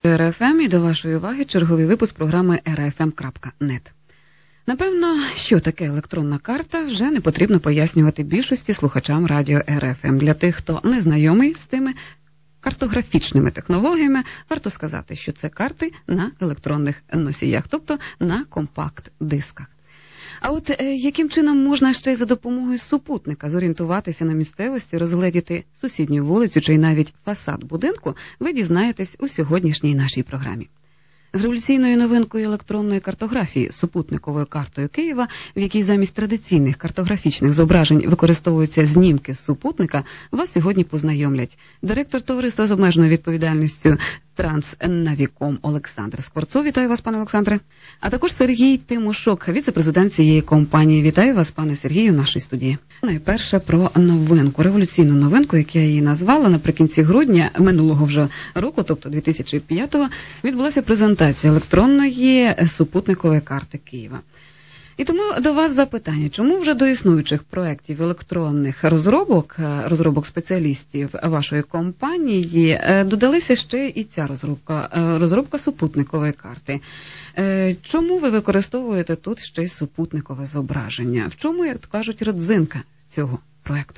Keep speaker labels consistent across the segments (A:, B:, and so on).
A: РФМ і до вашої уваги черговий випуск програми rfm.net. Напевно, що таке електронна карта, вже не потрібно пояснювати більшості слухачам радіо РФМ. Для тих, хто не знайомий з цими картографічними технологіями, варто сказати, що це карти на електронних носіях, тобто на компакт-дисках. А от яким чином можна ще й за допомогою супутника зорієнтуватися на місцевості, розгледіти сусідню вулицю чи навіть фасад будинку, ви дізнаєтесь у сьогоднішній нашій програмі. З революційною новинкою електронної картографії, супутниковою картою Києва, в якій замість традиційних картографічних зображень використовуються знімки з супутника, вас сьогодні познайомлять директор товариства з обмеженою відповідальністю Транснавіком Олександр Скворцов. Вітаю вас, пане Олександре. А також Сергій Тимошок, віце-президент цієї компанії. Вітаю вас, пане Сергію, в нашій студії. Найперше про новинку, революційну новинку, як я її назвала. Наприкінці грудня минулого вже року, тобто 2005-го, відбулася презентація електронної супутникової карти Києва. І тому до вас запитання, чому вже до існуючих проєктів електронних розробок спеціалістів вашої компанії додалися ще і ця розробка супутникової карти? Чому ви використовуєте тут ще й супутникове зображення? В чому, як кажуть, родзинка цього проєкту?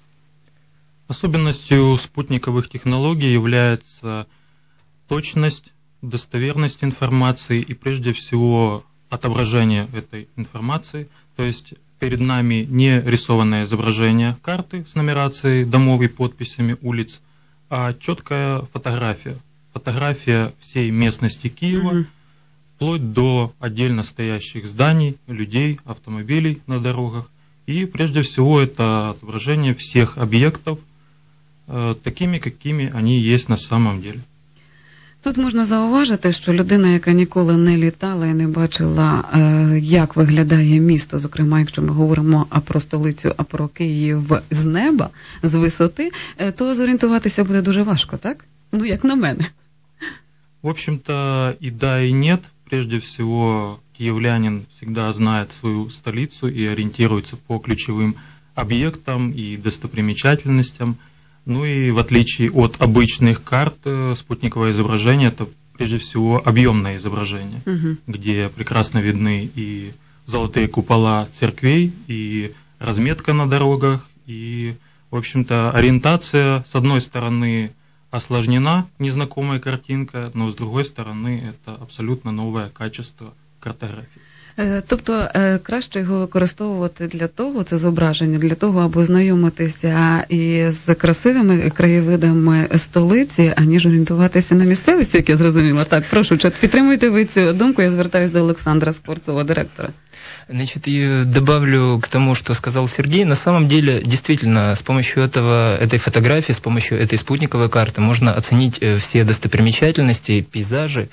B: Особенностью спутниковых технологий является точность, достоверность информации и прежде всего отображение этой информации, то есть перед нами не рисованное изображение карты с нумерацией домов и подписями улиц, а четкая фотография. Фотография всей местности Киева, вплоть до отдельно стоящих зданий, людей, автомобилей на дорогах. И прежде всего это отображение всех объектов такими, какими они есть на самом деле.
A: Тут можна зауважити, що людина, яка ніколи не літала і не бачила, як виглядає місто, зокрема, якщо ми говоримо про столицю, а про Київ з неба, з висоти, то зорієнтуватися буде дуже важко, так? Ну, як на мене.
B: В общем-то, и да, и нет. Прежде всего, киевлянин всегда знает свою столицу и ориентируется по ключевым объектам и достопримечательностям. Ну и в отличие от обычных карт, спутниковое изображение – это прежде всего объемное изображение, где прекрасно видны и золотые купола церквей, и разметка на дорогах, и, в общем-то, ориентация, с одной стороны, осложнена, незнакомая картинка, но с другой стороны, это абсолютно новое качество картографии.
A: Тобто краще його використовувати для того, це зображення, для того, аби знайомитися із красивими краєвидами столиці, аніж орієнтуватися на місцевості, як я зрозуміла. Так, прошу, чи підтримуєте ви цю думку? Я звертаюся до Олександра Скворцова, директора.
C: Значит, и добавлю к тому, что сказал Сергей. На самом деле, действительно, с помощью этой фотографии, с помощью этой спутниковой карты можно оценить все достопримечательности, пейзажи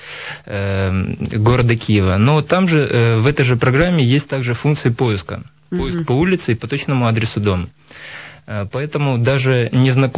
C: города Киева. Но там же, в этой же программе, есть также функции поиска. Поиск по улице и по точному адресу дома. Поэтому даже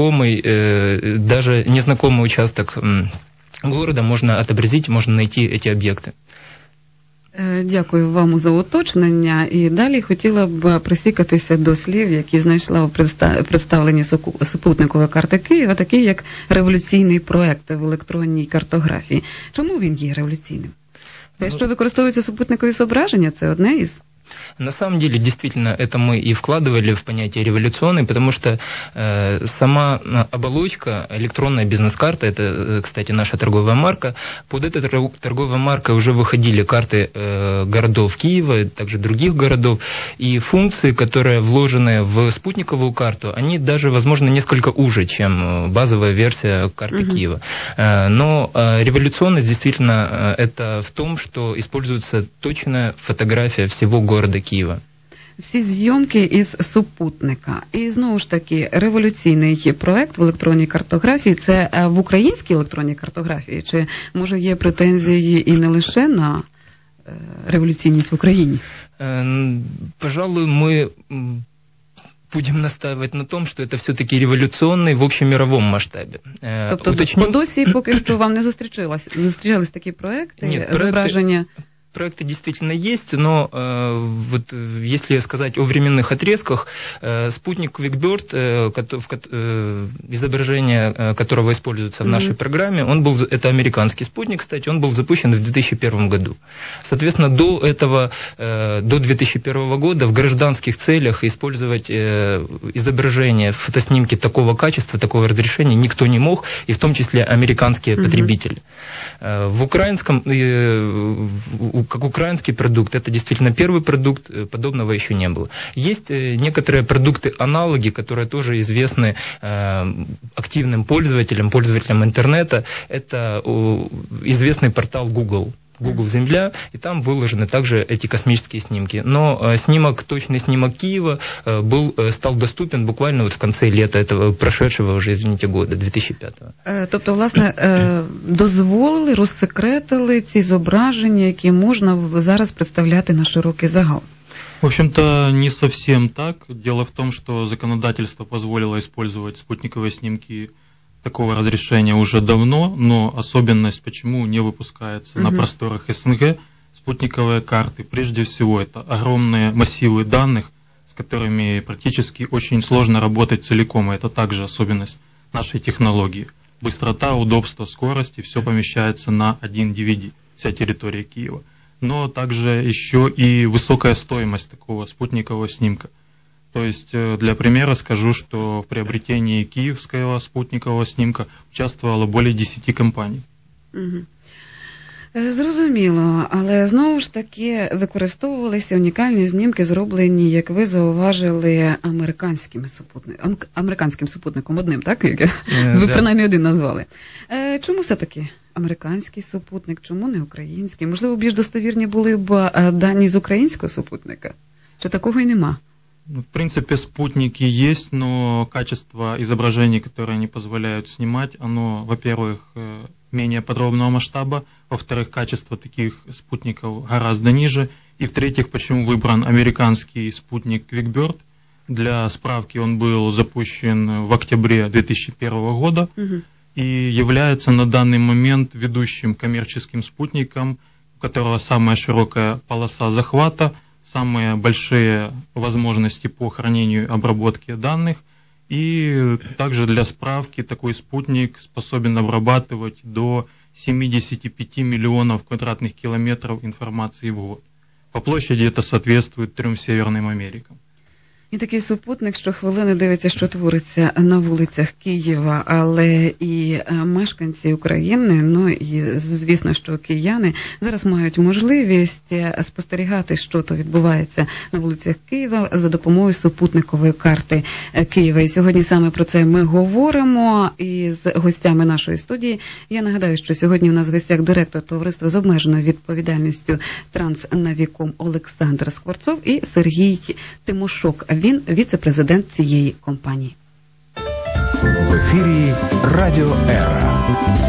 C: незнакомый участок города можно отобразить, можно найти эти объекты.
A: Дякую вам за уточнення. І далі хотіла б присікатися до слів, які знайшла у представленні супутникової карти Києва, такий як революційний проєкт в електронній картографії. Чому він є революційним? Те, що використовуються супутникові зображення, це одне із...
C: На самом деле, действительно, это мы и вкладывали в понятие революционный, потому что сама оболочка, электронная бизнес-карта, это, кстати, наша торговая марка, под этой торговой маркой уже выходили карты городов Киева, также других городов, и функции, которые вложены в спутниковую карту, они даже, возможно, несколько уже, чем базовая версия карты Киева. Но революционность, действительно, это в том, что используется точная фотография всего города Києва.
A: Всі зйомки із супутника. І знову ж таки, революційний проект в електронній картографії, це в українській електронній картографії? Чи, може, є претензії і не лише на революційність в Україні?
C: Пожалуй, мы будем настаивать на том, что это все-таки революционный в общемировом масштабе.
A: Тобто, по досі поки що вам не зустрічались такі проекти, зображення?
C: проекты действительно есть, но вот если сказать о временных отрезках, спутник QuickBird, изображение которого используется в нашей программе, это американский спутник, кстати, он был запущен в 2001 году. Соответственно, до 2001 года в гражданских целях использовать изображение, фотоснимки такого качества, такого разрешения никто не мог, и в том числе американские потребители. В украинском, как украинский продукт, это действительно первый продукт, подобного еще не было. Есть некоторые продукты-аналоги, которые тоже известны активным пользователям интернета. Это известный портал Google Земля, и там выложены также эти космические снимки. Но точный снимок Киева стал доступен буквально вот в конце лета этого прошедшего уже, года, 2005-го.
A: Тобто, власне, дозволили, розсекретили ці зображення, які можна зараз представляти на широкий загал?
B: В общем-то, не совсем так. Дело в том, что законодательство позволило использовать спутниковые снимки такого разрешения уже давно, но особенность, почему не выпускается на просторах СНГ спутниковые карты, прежде всего, это огромные массивы данных, с которыми практически очень сложно работать целиком, и это также особенность нашей технологии. Быстрота, удобство, скорость, и все помещается на один DVD, вся территория Киева. Но также еще и высокая стоимость такого спутникового снимка. То есть, для примера скажу, что в приобретении киевского спутникового снимка участвовало более 10 компаний.
A: Зрозуміло, але знову ж таки використовувалися унікальні знімки, зроблені, як ви зауважили, американським супутником одним, так? Ви принаймні один назвали. Чому все-таки американський супутник, чому не український? Можливо, більш достовірні були б дані з українського супутника? Чи такого і нема?
B: В принципе, спутники есть, но качество изображений, которые они позволяют снимать, оно, во-первых, менее подробного масштаба, во-вторых, качество таких спутников гораздо ниже, и в-третьих, почему выбран американский спутник QuickBird. Для справки, он был запущен в октябре 2001 года и является на данный момент ведущим коммерческим спутником, у которого самая широкая полоса захвата, самые большие возможности по хранению и обработке данных. И также для справки такой спутник способен обрабатывать до 75 миллионов квадратных километров информации в год. По площади это соответствует 3 Северным Америкам.
A: І такий супутник щохвилини дивиться, що твориться на вулицях Києва, але і мешканці України, ну і звісно, що кияни зараз мають можливість спостерігати, що то відбувається на вулицях Києва за допомогою супутникової карти Києва. І сьогодні саме про це ми говоримо із гостями нашої студії. Я нагадаю, що сьогодні у нас в гостях директор товариства з обмеженою відповідальністю Транснавіком Олександр Скворцов і Сергій Тимошок. Він віце-президент цієї компанії.
D: В ефірі Радіо Ера.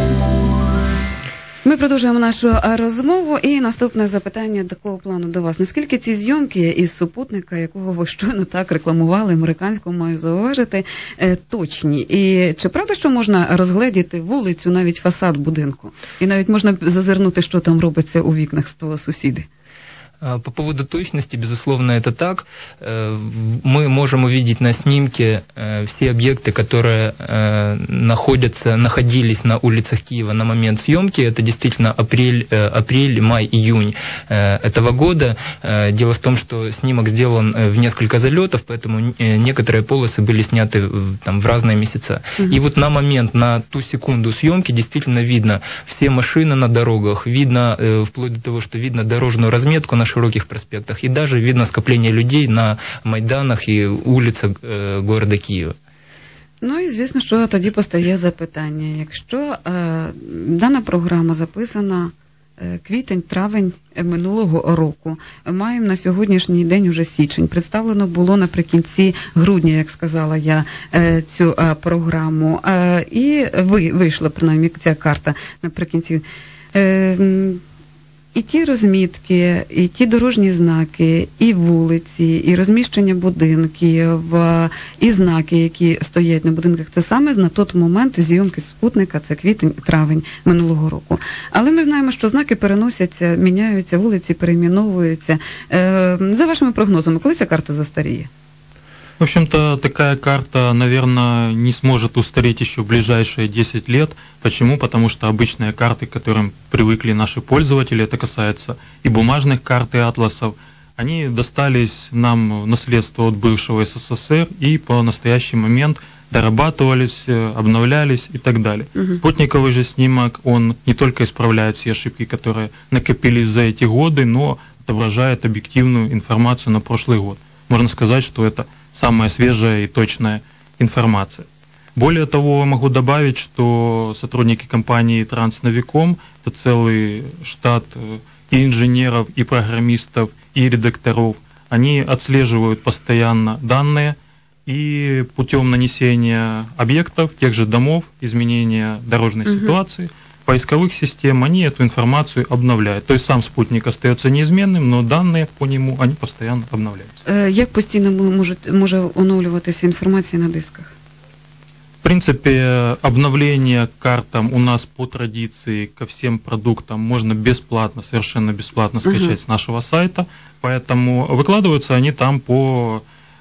A: Ми продовжуємо нашу розмову, і наступне запитання такого плану до вас. Наскільки ці зйомки із супутника, якого ви щойно так рекламували, американського, маю зауважити, точні? І чи правда, що можна розгледіти вулицю, навіть фасад будинку? І навіть можна зазирнути, що там робиться у вікнах з того сусіди?
C: По поводу точности, безусловно, это так. Мы можем увидеть на снимке все объекты, которые находились на улицах Киева на момент съемки. Это действительно апрель, май, июнь этого года. Дело в том, что снимок сделан в несколько залетов, поэтому некоторые полосы были сняты там в разные месяца. И вот на ту секунду съемки действительно видно все машины на дорогах, видно, вплоть до того, что видно дорожную разметку на широких проспектах, и даже видно скопление людей на майданах і вулицях города Києва.
A: Ну і звісно, що тоді постає запитання. Якщо дана програма записана квітень-травень минулого року, маємо на сьогоднішній день уже січень, представлено було наприкінці грудня, як сказала я, цю програму, і вийшла, принаймні, ця карта наприкінці. І ті розмітки, і ті дорожні знаки, і вулиці, і розміщення будинків, і знаки, які стоять на будинках, це саме на той момент зйомки супутника, це квітень-травень минулого року. Але ми знаємо, що знаки переносяться, міняються, вулиці перейменовуються. За вашими прогнозами, коли ця карта застаріє?
B: В общем-то, такая карта, наверное, не сможет устареть еще в ближайшие 10 лет. Почему? Потому что обычные карты, к которым привыкли наши пользователи, это касается и бумажных карт, и атласов, они достались нам в наследство от бывшего СССР и по настоящий момент дорабатывались, обновлялись и так далее. Спутниковый же снимок, он не только исправляет все ошибки, которые накопились за эти годы, но отображает объективную информацию на прошлый год. Можно сказать, что это самая свежая и точная информация. Более того, могу добавить, что сотрудники компании Трансновиком, это целый штат и инженеров, и программистов, и редакторов, они отслеживают постоянно данные и путем нанесения объектов, тех же домов, изменения дорожной ситуации, поисковых систем, они эту информацию обновляют. То есть сам спутник остается неизменным, но данные по нему, они постоянно обновляются.
A: Як постійно може оновлюватися інформація на дисках?
B: В принципе, обновление картам у нас по традиции ко всем продуктам можно бесплатно, совершенно бесплатно скачать с нашего сайта, поэтому выкладываются они там по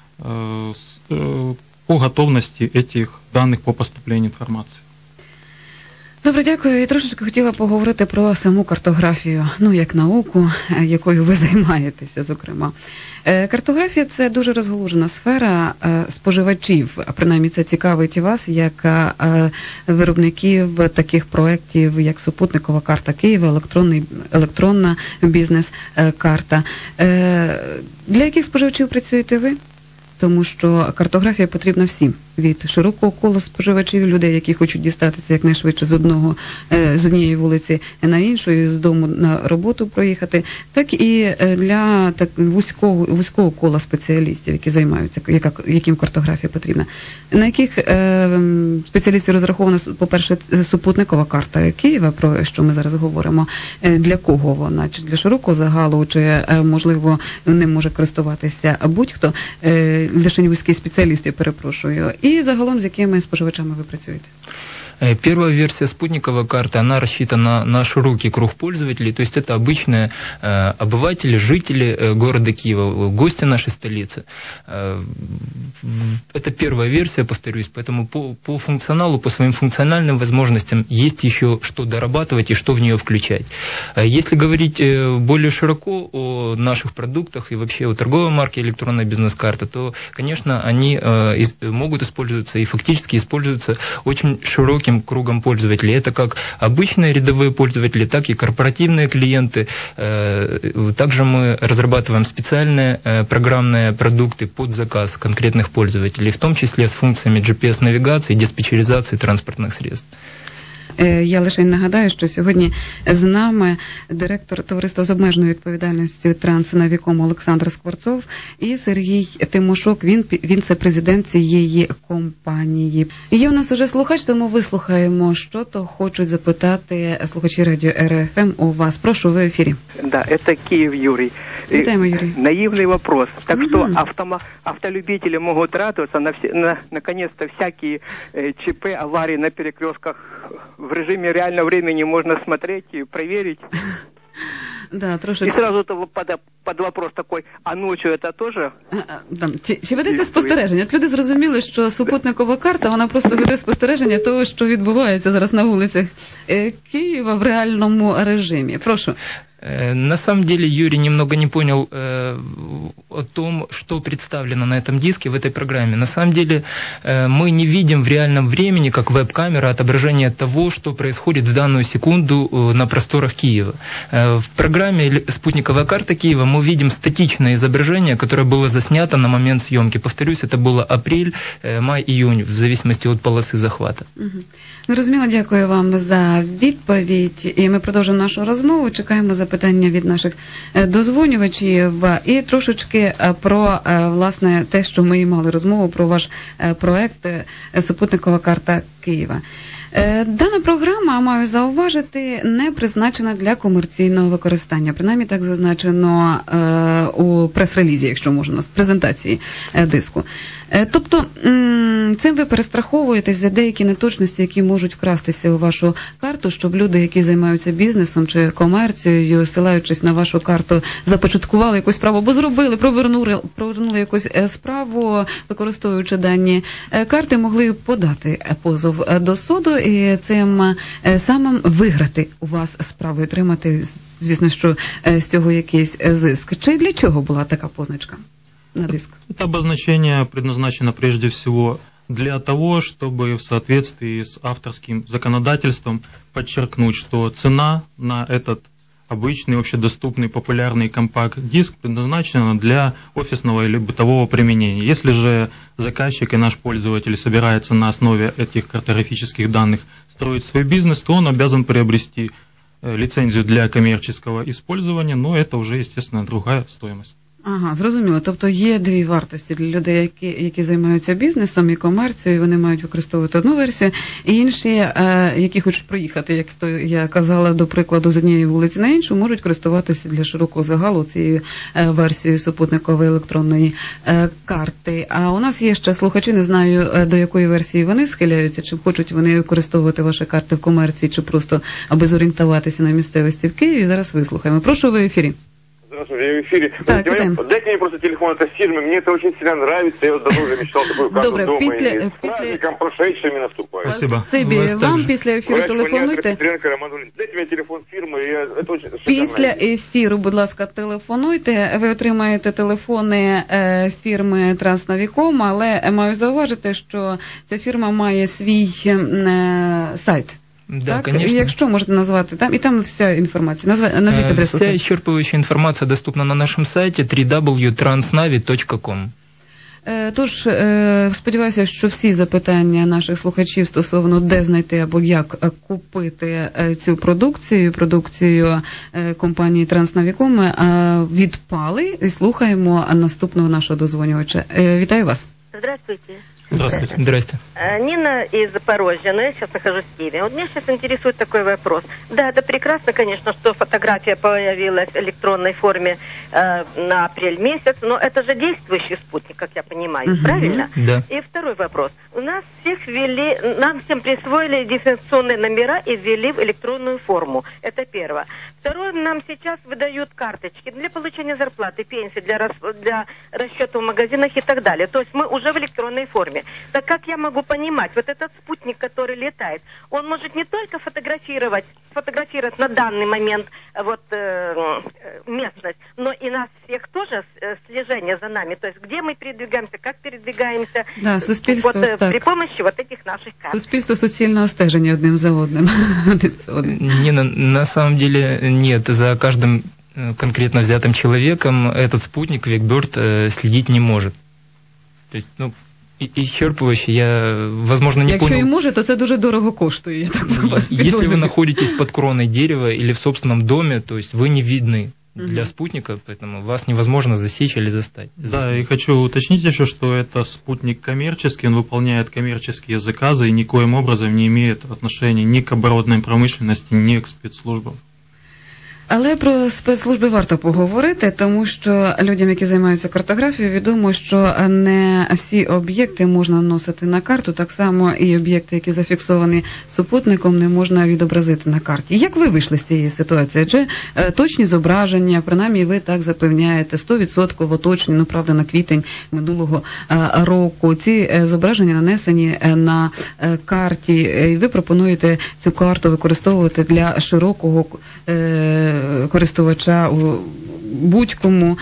B: готовности этих данных по поступлению информации.
A: Добре, дякую. І трошечки хотіла поговорити про саму картографію, як науку, якою ви займаєтеся, зокрема. Картографія – це дуже розгалужена сфера споживачів, а принаймні це цікавить і вас, як виробників таких проєктів, як супутникова карта Києва, електронна бізнес-карта. Для яких споживачів працюєте ви? Тому що картографія потрібна всім, від широкого кола споживачів, людей, які хочуть дістатися якнайшвидше з однієї вулиці на іншу, з дому на роботу проїхати, так і для вузького кола спеціалістів, які займаються, яким картографія потрібна. На яких спеціалістів розрахована, по-перше, супутникова карта Києва, про що ми зараз говоримо, для кого вона, чи для широкого загалу, чи, можливо, ним може користуватися будь-хто, лише вузькі спеціалісти, перепрошую, і загалом з якими споживачами ви працюєте?
C: Первая версия спутниковой карты, она рассчитана на широкий круг пользователей, то есть это обычные обыватели, жители города Киева, гости нашей столицы. Это первая версия, повторюсь, поэтому по функционалу, по своим функциональным возможностям есть еще что дорабатывать и что в нее включать. Если говорить более широко о наших продуктах и вообще о торговой марке электронная бизнес-карта, то, конечно, они могут использоваться и фактически используются очень широким кругом пользователей. Это как обычные рядовые пользователи, так и корпоративные клиенты. Также мы разрабатываем специальные программные продукты под заказ конкретных пользователей, в том числе с функциями GPS-навигации и диспетчеризации транспортных средств.
A: Я лише нагадаю, що сьогодні з нами директор товариства з обмеженою відповідальністю Трансновиком Олександр Скворцов і Сергій Тимошок, він це президент цієї компанії. Є у нас уже слухач, тому вислухаємо, що то хочуть запитати слухачі радіо РФМ у вас. Прошу, ви в ефірі.
E: Да, это Киев, Юрий.
A: Витаем, Юрий.
E: Наивный вопрос. Так что автолюбители могут радоваться, наконец-то всякие ЧП, аварии на перекрестках в режиме реального времени можно смотреть и проверить.
A: Да, трошечки.
E: И сразу под вопрос такой, а ночью это тоже?
A: Чи ведеться спостереження? От люди зрозуміли, що супутникова карта, вона просто веде спостереження того, що відбувається зараз на вулицях Києва в реальному режимі. Прошу.
C: На самом деле Юрий немного не понял о том, что представлено на этом диске, в этой программе. На самом деле мы не видим в реальном времени, как веб-камера, отображение того, что происходит в данную секунду на просторах Киева. В программе «Спутниковая карта Киева» мы видим статичное изображение, которое было заснято на момент съемки. Повторюсь, это было апрель, май, июнь, в зависимости от полосы захвата.
A: Зрозуміло, дякую вам за відповідь. І ми продовжимо нашу розмову. Чекаємо запитання від наших дозвонювачів. І трошечки про, власне, те, що ми і мали розмову, про ваш проект «Супутникова карта Києва». Дана програма, маю зауважити, не призначена для комерційного використання. Принаймні так зазначено у прес-релізі, якщо можна, з презентації диску. Тобто цим ви перестраховуєтесь за деякі неточності, які можуть вкрастися у вашу карту, щоб люди, які займаються бізнесом чи комерцією, ссилаючись на вашу карту, започаткували якусь справу, або зробили, провернули якусь справу, використовуючи дані карти, могли подати позов до суду і цим самим виграти у вас справу і отримати, звісно, що з цього якийсь зиск. Чи для чого була така позначка на диск?
B: Это обозначение предназначено прежде всего для того, чтобы в соответствии с авторским законодательством подчеркнуть, что цена на этот обычный, общедоступный, популярный компакт-диск предназначена для офисного или бытового применения. Если же заказчик и наш пользователь собирается на основе этих картографических данных строить свой бизнес, то он обязан приобрести лицензию для коммерческого использования, но это уже, естественно, другая стоимость.
A: Ага, зрозуміло. Тобто є дві вартості для людей, які займаються бізнесом і комерцією, вони мають використовувати одну версію, і інші, які хочуть проїхати, як то я казала, до прикладу, з однієї вулиці на іншу, можуть користуватися для широкого загалу цією версією супутникової електронної карти. А у нас є ще слухачі, не знаю, до якої версії вони схиляються, чи хочуть вони використовувати ваші карти в комерції, чи просто аби зорієнтуватися на місцевості в Києві. Зараз вислухаємо. Прошу, ви в ефірі.
F: Здравствуйте, я в эфире.
A: Так,
F: дайте мне просто телефон этой фирмы, мне это очень сильно нравится, я давно уже мечтал такую карту
A: Добре,
F: дома.
A: після...
F: И с праздником прошедшими наступает.
B: Спасибо.
A: Вам після ефіру телефонуйте.
F: Дайте мені телефон фірми, це дуже
A: Після ефіру, будь ласка, телефонуйте. Ви отримаєте телефони фірми Транснавіком, але маю зауважити, що ця фірма має свій сайт.
C: Да,
A: так?
C: конечно.
A: Якщо можете назвати, там, і там вся інформація. Назвіть адресу.
C: Вся исчерпывающая информация доступна на нашем сайте www.transnavi.com.
A: Тож, сподіваюся, що всі запитання наших слухачів стосовно де знайти або як купити цю продукцію компанії Транснавіком відпали. І слухаємо наступного нашого дозвонювача. Вітаю вас.
G: Здравствуйте.
B: Здравствуйте.
C: Здрасте.
G: Нина из Запорожья, но я сейчас нахожусь в Киеве. Вот меня сейчас интересует такой вопрос. Да, это прекрасно, конечно, что фотография появилась в электронной форме на апрель месяц, но это же действующий спутник, как я понимаю, правильно?
C: Да.
G: И второй вопрос. У нас всех ввели, нам всем присвоили идентификационные номера и ввели в электронную форму. Это первое. Второе, нам сейчас выдают карточки для получения зарплаты, пенсии, для расчета в магазинах и так далее. То есть мы уже в электронной форме. Так как я могу понимать, вот этот спутник, который летает, он может не только фотографировать на данный момент вот местность, но и нас всех тоже слежение за нами. То есть где мы передвигаемся, как передвигаемся,
A: да, суспільство,
G: вот,
A: так.
G: при помощи вот этих наших карт.
A: Суспільство суцільного стеження одним за одним.
C: Не, на самом деле нет. За каждым конкретно взятым человеком этот спутник Векберт следить не может. То есть, исчерпывающе, я, возможно, не понял.
A: Якщо і може, то це дуже дорого коштує. Я так
C: Если вы находитесь под кроной дерева или в собственном доме, то есть вы не видны для спутника, поэтому вас невозможно засечь или застать.
B: Да, и хочу уточнить еще, что это спутник коммерческий, он выполняет коммерческие заказы и никоим образом не имеет отношения ни к оборотной промышленности, ни к спецслужбам.
A: Але про спецслужби варто поговорити, тому що людям, які займаються картографією, відомо, що не всі об'єкти можна вносити на карту, так само і об'єкти, які зафіксовані супутником, не можна відобразити на карті. Як ви вийшли з цієї ситуації? Чи точні зображення, принаймні ви так запевняєте, 100% точні, правда, на квітень минулого року, ці зображення нанесені на карті, і ви пропонуєте цю карту використовувати для широкого користувача у будь-кому.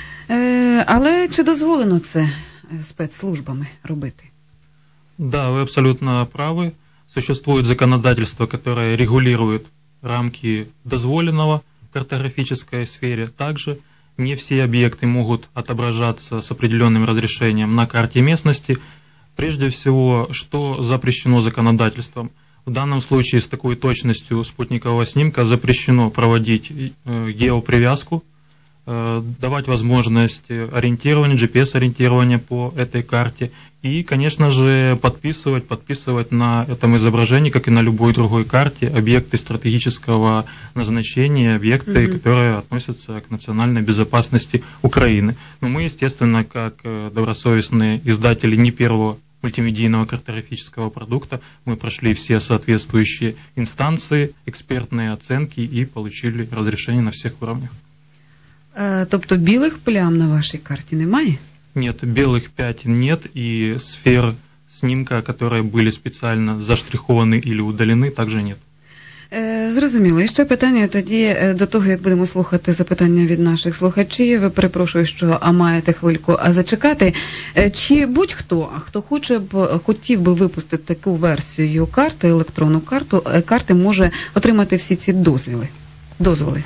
A: Але чи дозволено це спецслужбами робити?
B: Да, вы абсолютно правы. Существует законодательство, которое регулирует рамки дозволенного в картографической сфере. Также не все объекты могут отображаться с определенным разрешением на карте местности. Прежде всего, что запрещено законодательством? В данном случае с такой точностью спутникового снимка запрещено проводить геопривязку давать возможность ориентирования, GPS-ориентирования по этой карте и, конечно же, подписывать на этом изображении, как и на любой другой карте, объекты стратегического назначения, объекты, которые относятся к национальной безопасности Украины. Но мы, естественно, как добросовестные издатели не первого мультимедийного картографического продукта, мы прошли все соответствующие инстанции, экспертные оценки и получили разрешение на всех уровнях.
A: Тобто білих плям на вашій карті немає?
B: Нет, белых пятен нет, и сфер снимка, которые были специально заштрихованы или удалены, также нет.
A: Зрозуміло. І ще питання тоді до того, як будемо слухати запитання від наших слухачів. Перепрошую, що маєте хвильку зачекати. Чи будь-хто, хто хотів би випустити таку версію карти, електронну карти, може отримати всі ці дозволи?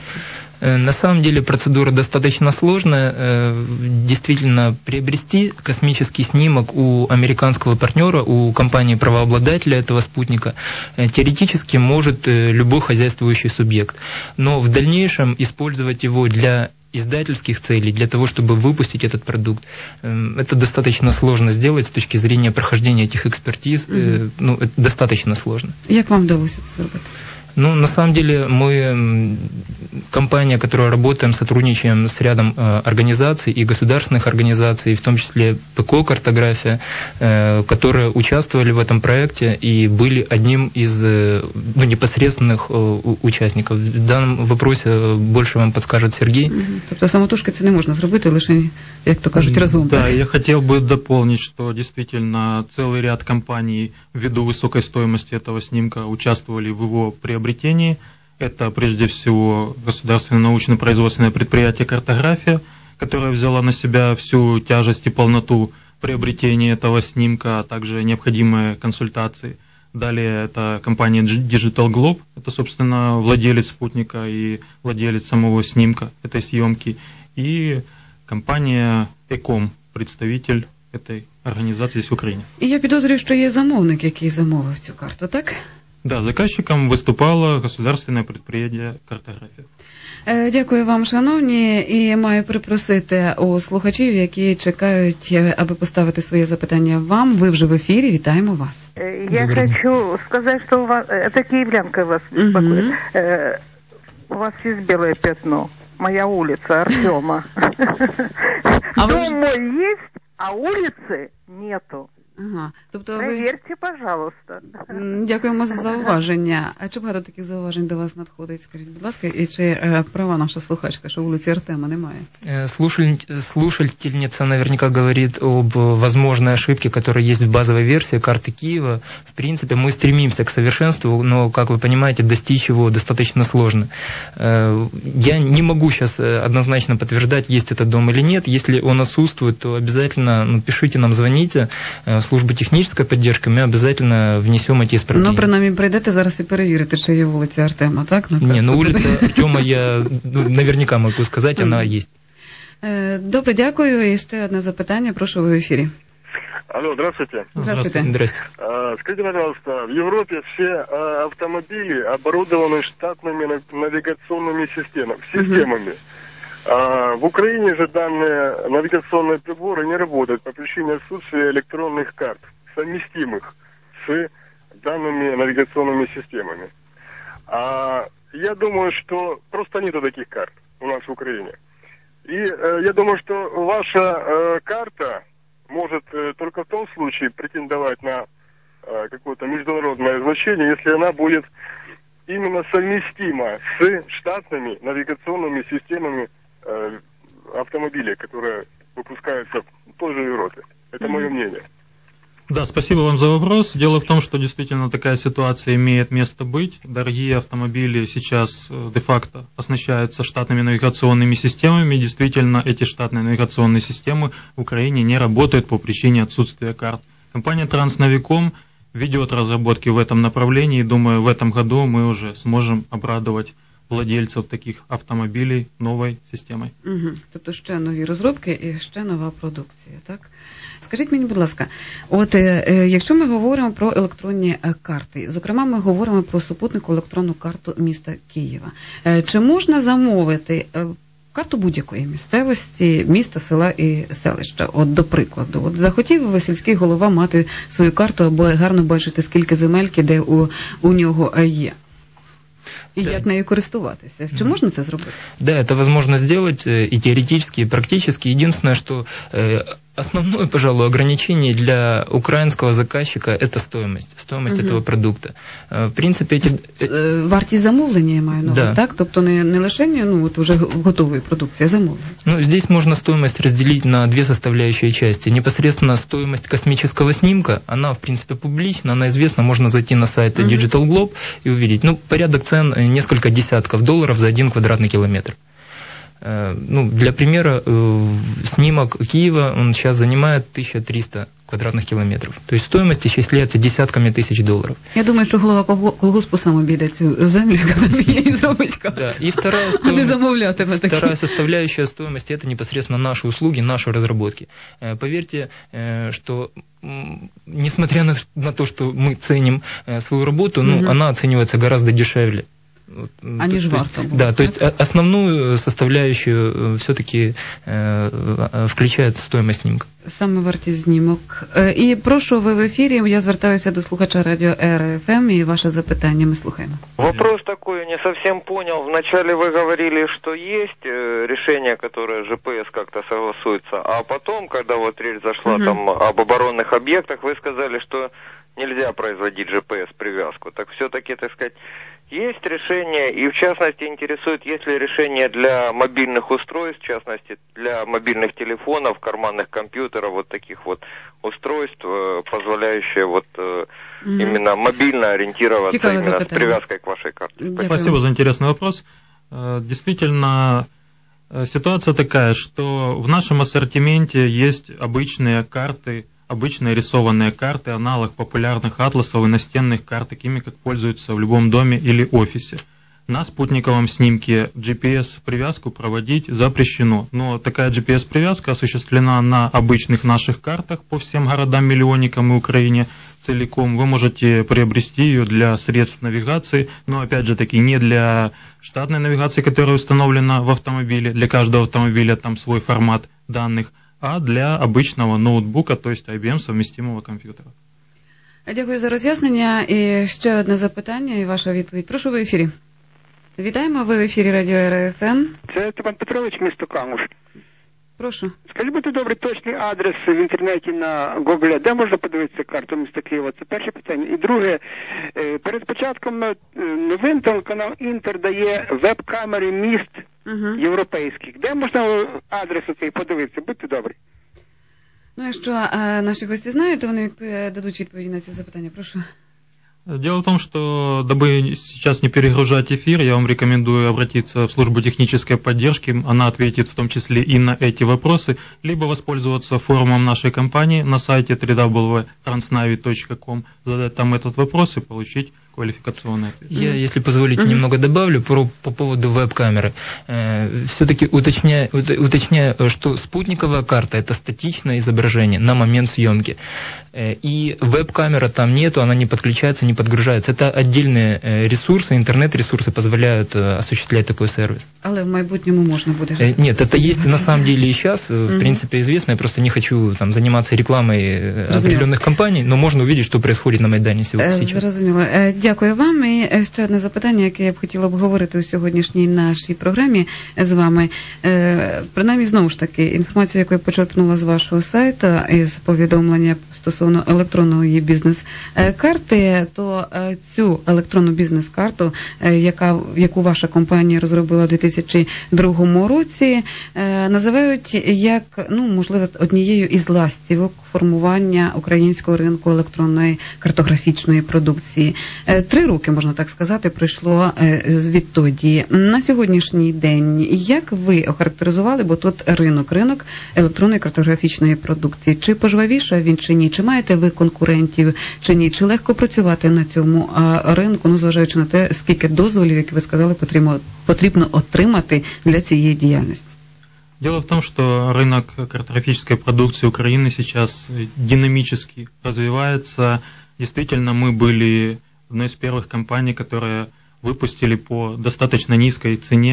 C: На самом деле процедура достаточно сложная. Действительно, приобрести космический снимок у американского партнера, у компании-правообладателя этого спутника, теоретически может любой хозяйствующий субъект. Но в дальнейшем использовать его для издательских целей, для того, чтобы выпустить этот продукт, это достаточно сложно сделать с точки зрения прохождения этих экспертиз. Это достаточно сложно.
A: Як вам вдалося це зробити?
C: На самом деле мы компания, которая работаем, сотрудничаем с рядом организаций и государственных организаций, в том числе ПКО «Картография», которые участвовали в этом проекте и были одним из непосредственных участников. В данном вопросе больше вам подскажет Сергей.
A: Тобто самотужки це не можна зробити, лише, як то кажуть, разом.
B: Да, я хотел бы дополнить, что действительно целый ряд компаний ввиду высокой стоимости этого снимка участвовали в его приобретении. Это прежде всего государственное научно-производственное предприятие «Картография», которое взяло на себя всю тяжесть и полноту приобретения этого снимка, а также необходимые консультации. Далее это компания Digital Globe, это, собственно, владелец спутника и владелец самого снимка этой съемки. И компания Ecom, представитель этой организации здесь в Украине.
A: І я підозрюю, що є замовник, який замовив цю карту, так?
B: Да, заказчиком выступало государственное предприятие «Картография».
A: Дякую вам, шановні, і маю припросити у слухачів, які чекають, аби поставити своє запитання вам. Ви вже в ефірі, вітаємо вас.
H: Я хочу сказать, что у вас, это киевлянка вас беспокоит. У вас есть белое пятно. Моя улица Артема. Дом мой есть, а улицы нету.
A: Ага. Тобто
H: проверьте, пожалуйста.
A: Дякуємо за зауваження. А чи багато таких зауважень до вас надходить? Скажіть, будь ласка, і чи права наша слухачка, що вулиці Артема немає?
C: Слушательница наверняка говорит об возможной ошибке, которая есть в базовой версии карты Киева. В принципе, мы стремимся к совершенству, но, как вы понимаете, достичь его достаточно сложно. Я не могу сейчас однозначно подтверждать, есть этот дом или нет. Если он отсутствует, то обязательно пишите нам, звоните. Службу технической поддержки, мы обязательно внесем эти исправления.
A: Принаймні, прийдете зараз і перевірите, чи є вулиця Артема, так?
C: Улица Артема, я наверняка могу сказать, она есть.
A: Добре, дякую. І ще одне запитання, прошу, ви в ефірі.
F: Алло, здравствуйте.
A: Здравствуйте.
F: Скажите, пожалуйста, в Европе все автомобили оборудованы штатными навигационными системами. В Украине же данные навигационные приборы не работают по причине отсутствия электронных карт, совместимых с данными навигационными системами. Я думаю, что просто нету таких карт у нас в Украине. И я думаю, что ваша карта может только в том случае претендовать на какое-то международное значение, если она будет именно совместима с штатными навигационными системами автомобилей, которые выпускаются в той же Европе. Это мое мнение.
B: Да, спасибо вам за вопрос. Дело в том, что действительно такая ситуация имеет место быть. Дорогие автомобили сейчас де-факто оснащаются штатными навигационными системами. Действительно, эти штатные навигационные системы в Украине не работают по причине отсутствия карт. Компания Транснавиком ведет разработки в этом направлении. Думаю, в этом году мы уже сможем обрадовать владельців таких автомобілів новою системою.
A: Тобто ще нові розробки і ще нова продукція, так? Скажіть мені, будь ласка, якщо ми говоримо про електронні карти, зокрема ми говоримо про супутнику електронну карту міста Києва, чи можна замовити карту будь-якої місцевості, міста, села і селища. От, до прикладу, от захотів сільський голова мати свою карту або гарно бачити, скільки земельки, де у нього є. И как нею користуватися? Чи можно это сделать?
C: Да, это возможно сделать и теоретически, и практически. Единственное, что основное, пожалуй, ограничение для украинского заказчика – это стоимость этого продукта. В принципе,
A: вартість замовлення я маю на увазі, так? Тобто не лише уже готової продукції, а замовлення.
C: Здесь можно стоимость разделить на две составляющие части. Непосредственно стоимость космического снимка, она, в принципе, публична, она известна, можно зайти на сайт Digital Globe и увидеть. Порядок цен несколько десятков долларов за 1 квадратный километр. Для примера, снимок Киева, он сейчас занимает 1300 квадратных километров. То есть стоимость исчисляется десятками тысяч долларов.
A: Я думаю, что голова колгоспу сам обійде цю землю, когда мне зробить карту.
C: Да. И вторая составляющая стоимости – это непосредственно наши услуги, наши разработки. Поверьте, что несмотря на то, что мы ценим свою работу, она оценивается гораздо дешевле.
A: Они же варто.
C: Да, то есть основную составляющую все-таки включает стоимость снимка.
A: Саме вартість знімок. І прошу, ви в ефірі, я звертаюся до слухача радіо РФМ, і ваше запитання ми слухаємо.
I: Вопрос такой, не совсем понял. Вначале вы говорили, что есть решение, которое GPS как-то согласуется, а потом, когда вот речь зашла там об оборонных объектах, вы сказали, что нельзя производить GPS-привязку. Так все-таки, так сказать, есть решение, и в частности интересует, есть ли решение для мобильных устройств, в частности для мобильных телефонов, карманных компьютеров, вот таких вот устройств, позволяющие вот именно мобильно ориентироваться именно с привязкой к вашей карте.
B: Спасибо за интересный вопрос. Действительно, ситуация такая, что в нашем ассортименте есть обычные карты, обычные рисованные карты, аналог популярных атласов и настенных карт, такими, как пользуются в любом доме или офисе. На спутниковом снимке GPS-привязку проводить запрещено, но такая GPS-привязка осуществлена на обычных наших картах по всем городам-миллионникам и Украине целиком. Вы можете приобрести ее для средств навигации, но опять же таки не для штатной навигации, которая установлена в автомобиле, для каждого автомобиля там свой формат данных, а для обычного ноутбука, то есть IBM совместимого комп'ютера.
A: Дякую за роз'яснення. І ще одне запитання і ваша відповідь. Прошу, ви в ефірі. Вітаємо, ви в ефірі радіо РФМ.
J: Це Степан Петрович, місто Камуш.
A: Прошу.
J: Скажіть, будьте добре, точний адрес в інтернеті на Google, де можна подивитися карту міста Києва? Це перше питання. І друге, перед початком новин телеканал Інтер дає веб-камери міст європейських. Де можна адрес оцей подивитися? Будьте добрі.
A: Якщо наші гості знають, то вони дадуть відповіді на ці запитання. Прошу.
B: Дело в том, что дабы сейчас не перегружать эфир, я вам рекомендую обратиться в службу технической поддержки. Она ответит в том числе и на эти вопросы, либо воспользоваться форумом нашей компании на сайте www.transnavi.com, задать там этот вопрос и получить квалификационный ответ.
C: Я, если позволите, немного добавлю по поводу веб-камеры. Все-таки уточняю, что спутниковая карта – это статичное изображение на момент съемки. И веб-камера там нету, она не подключается, не подгружается. Это отдельные ресурсы, интернет-ресурсы позволяют осуществлять такой сервис.
A: Але в майбутньому можно будет.
C: Нет, это есть на самом деле и сейчас, в принципе, известно. Я просто не хочу там заниматься рекламой определенных компаний, но можно увидеть, что происходит на Майдані сейчас.
A: Зрозуміло. Дякую вам. І ще одне запитання, яке я б хотіла обговорити у сьогоднішній нашій програмі з вами. Принаймні, знову ж таки, інформацію, яку я почерпнула з вашого сайту, із повідомлення стосовно електронної бізнес-карти, то цю електронну бізнес-карту, яку ваша компанія розробила у 2002 році, називають як, можливо, однією із ластівок формування українського ринку електронної картографічної продукції. 3 роки, можна так сказати, пройшло відтоді. На сьогоднішній день, як ви охарактеризували, бо тут ринок електронної картографічної продукції, чи пожвавіше він, чи ні? Чи маєте ви конкурентів, чи ні? Чи легко працювати на цьому ринку, зважаючи на те, скільки дозволів, як ви сказали, потрібно отримати для цієї діяльності?
B: Дело в том, что рынок картографической продукции Украины сейчас динамически развивается. Действительно, мы были одной из первых компаний, которые выпустили по достаточно низкой цене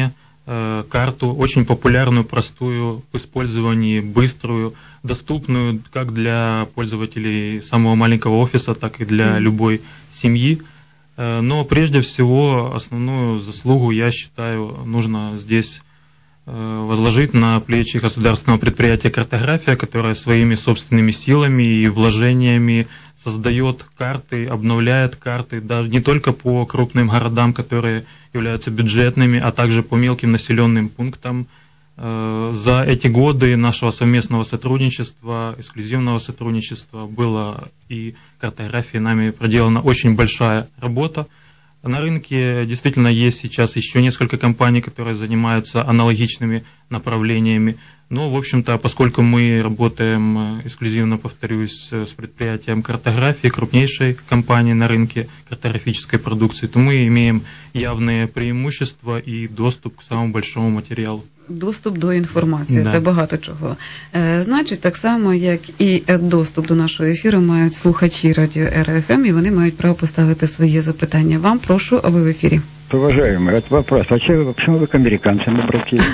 B: карту, очень популярную, простую в использовании, быструю, доступную как для пользователей самого маленького офиса, так и для любой семьи. Но прежде всего основную заслугу, я считаю, нужно здесь возложить на плечи государственного предприятия «Картография», которое своими собственными силами и вложениями создает карты, обновляет карты, даже не только по крупным городам, которые являются бюджетными, а также по мелким населенным пунктам. За эти годы нашего совместного сотрудничества, эксклюзивного сотрудничества, было и картографией нами проделана очень большая работа. На рынке действительно есть сейчас еще несколько компаний, которые занимаются аналогичными направлениями. Но, в общем-то, поскольку мы работаем эксклюзивно, повторюсь, с предприятием «Картографии», крупнейшей компании на рынке картографической продукции, то мы имеем явные преимущества и доступ к самому большому материалу.
A: Доступ до інформації,
B: Да.
A: це багато чого. Значить, так само, як і доступ до нашого ефіру мають слухачі радіо РФМ, і вони мають право поставити своє запитання. Вам, прошу, а ви в ефірі.
J: Уважаемый, это вопрос. Почему вы к американцам обратились?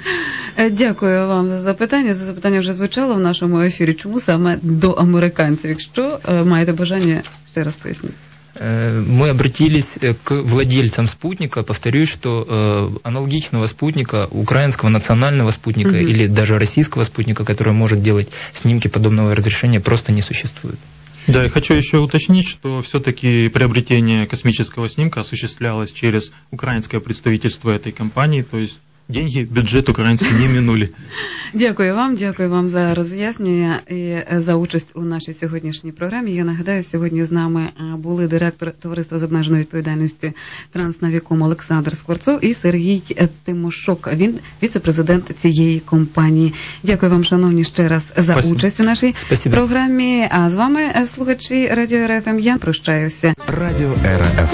A: Дякую вам за запитання. Це запитання вже звучало в нашому ефірі. Чому саме до американців? Якщо маєте бажання, ще раз поясніть.
C: Мы обратились к владельцам спутника. Повторюсь, что аналогичного спутника, украинского национального спутника или даже российского спутника, который может делать снимки подобного разрешения, просто не существует.
B: Да, я хочу еще уточнить, что все-таки приобретение космического снимка осуществлялось через украинское представительство этой компании, то есть деньги, бюджет український не минули.
A: Дякую вам за роз'яснення і за участь у нашій сьогоднішній програмі. Я нагадаю, сьогодні з нами були директор товариства з обмеженою відповідальністю «Транснавіком» Олександр Скворцов і Сергій Тимошок. Він віце-президент цієї компанії. Дякую вам, шановні, ще раз за участь у нашій програмі. А з вами, слухачі Радіо РФМ, я прощаюся.
D: Радіо РФМ.